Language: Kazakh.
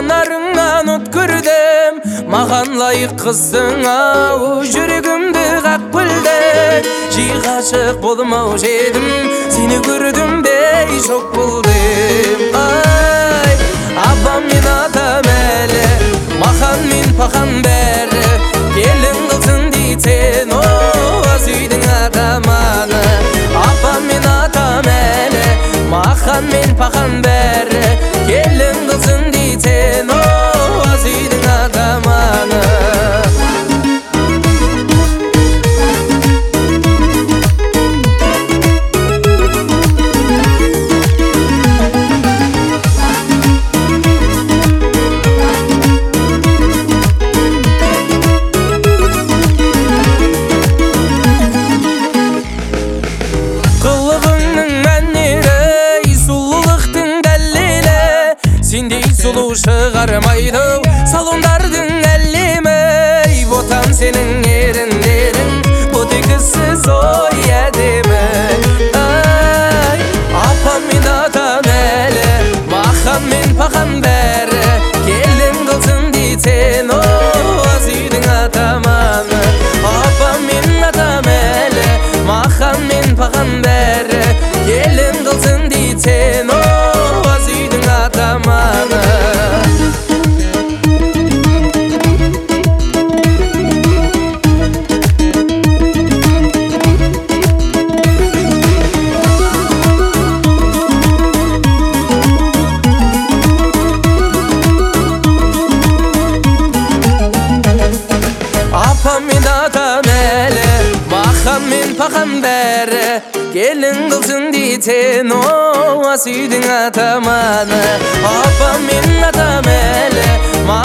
жанарыңнан от көрдім, маған лайық қыздың ау, жүрегімді қақ білдің. Жиі ғашық болмау жедім, сені көрдім бей шок болдым. Ай, апам мен атам әлі, махан мен пахан бәрі, келін қылсын дейтен оз үйдің атаманы. Апам мен атам әлі, махан мен пахан бәрі, келін қылсын дейтен оз үйдің атаманы. Сендей сұлу шығармайды салондардың әлемі, ботам сенің еріндерің, ботекісіз ой әдемі. Ай, апам мен атам әлі, махан мен пахан бәрі, келін қылсын дейтен оз үйдің атаманы. Апам мен атам әлі, махан мен пахан бәрі, келін қылсын дейтен оз үйдің атаманы. Апам мен атам әлі, махан мен пахан бәрі, келін қылсын дейтен оз үйдің атаманы. Апам мен атам әлі,